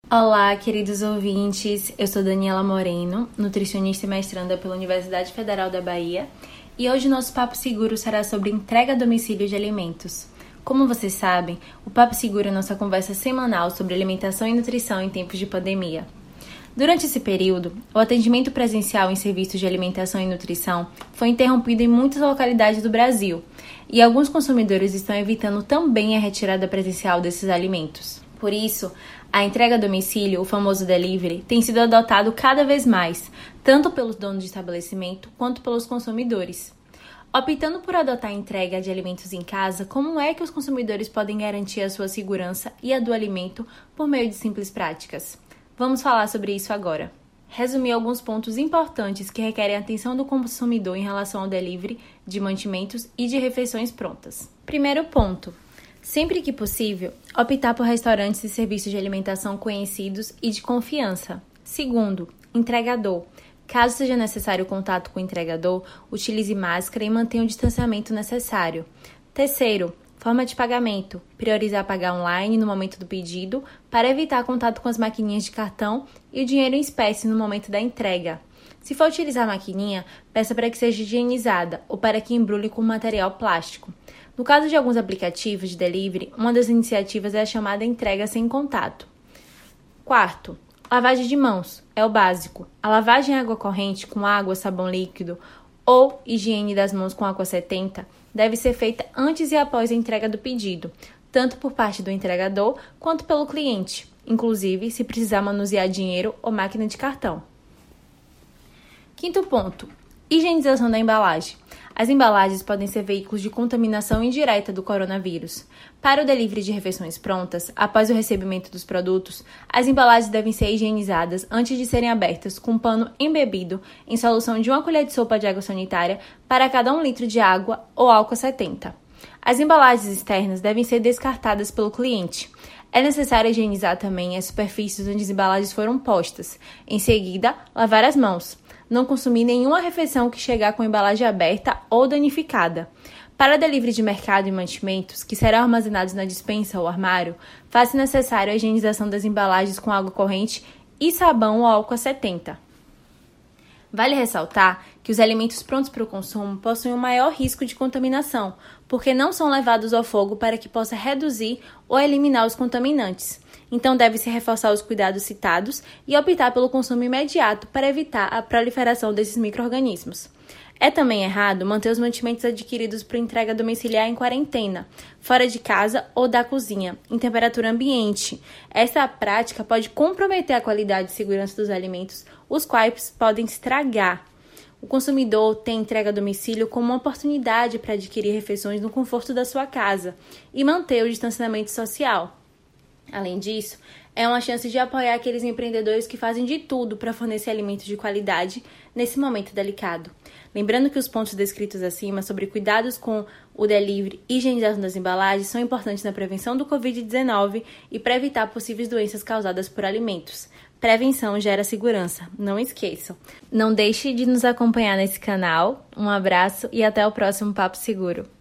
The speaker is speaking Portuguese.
Olá, queridos ouvintes. Eu sou Daniela Moreno, nutricionista e mestranda pela Universidade Federal da Bahia, e hoje nosso Papo Seguro será sobre entrega a domicílio de alimentos. Como vocês sabem, o Papo Seguro é nossa conversa semanal sobre alimentação e nutrição em tempos de pandemia. Durante esse período, o atendimento presencial em serviços de alimentação e nutrição foi interrompido em muitas localidades do Brasil, e alguns consumidores estão evitando também a retirada presencial desses alimentos. Por isso, a entrega a domicílio, o famoso delivery, tem sido adotado cada vez mais, tanto pelos donos de estabelecimento quanto pelos consumidores. Optando por adotar a entrega de alimentos em casa, como é que os consumidores podem garantir a sua segurança e a do alimento por meio de simples práticas? Vamos falar sobre isso agora. Resumir alguns pontos importantes que requerem a atenção do consumidor em relação ao delivery de mantimentos e de refeições prontas. Primeiro ponto. Sempre que possível, optar por restaurantes e serviços de alimentação conhecidos e de confiança. Segundo, entregador. Caso seja necessário o contato com o entregador, utilize máscara e mantenha o distanciamento necessário. Terceiro, forma de pagamento. Priorizar pagar online no momento do pedido para evitar contato com as maquininhas de cartão e o dinheiro em espécie no momento da entrega. Se for utilizar a maquininha, peça para que seja higienizada ou para que embrulhe com material plástico. No caso de alguns aplicativos de delivery, uma das iniciativas é a chamada entrega sem contato. Quarto, lavagem de mãos. É o básico. A lavagem em água corrente com água, sabão líquido ou higiene das mãos com água 70 deve ser feita antes e após a entrega do pedido, tanto por parte do entregador quanto pelo cliente, inclusive se precisar manusear dinheiro ou máquina de cartão. Quinto ponto, higienização da embalagem. As embalagens podem ser veículos de contaminação indireta do coronavírus. Para o delivery de refeições prontas, após o recebimento dos produtos, as embalagens devem ser higienizadas antes de serem abertas com pano embebido em solução de 1 colher de sopa de água sanitária para cada 1 litro de água ou álcool 70. As embalagens externas devem ser descartadas pelo cliente. É necessário higienizar também as superfícies onde as embalagens foram postas. Em seguida, lavar as mãos. Não consumir nenhuma refeição que chegar com a embalagem aberta ou danificada. Para delivery de mercado e mantimentos, que serão armazenados na despensa ou armário, faz-se necessário a higienização das embalagens com água corrente e sabão ou álcool 70. Vale ressaltar que os alimentos prontos para o consumo possuem um maior risco de contaminação, porque não são levados ao fogo para que possa reduzir ou eliminar os contaminantes. Então, deve-se reforçar os cuidados citados e optar pelo consumo imediato para evitar a proliferação desses micro-organismos. É também errado manter os mantimentos adquiridos para entrega domiciliar em quarentena, fora de casa ou da cozinha, em temperatura ambiente. Essa prática pode comprometer a qualidade e segurança dos alimentos, os quais podem estragar. O consumidor tem entrega a domicílio como uma oportunidade para adquirir refeições no conforto da sua casa e manter o distanciamento social. Além disso, é uma chance de apoiar aqueles empreendedores que fazem de tudo para fornecer alimentos de qualidade nesse momento delicado. Lembrando que os pontos descritos acima sobre cuidados com o delivery e higienização das embalagens são importantes na prevenção do Covid-19 e para evitar possíveis doenças causadas por alimentos. Prevenção gera segurança, não esqueçam. Não deixe de nos acompanhar nesse canal. Um abraço e até o próximo Papo Seguro.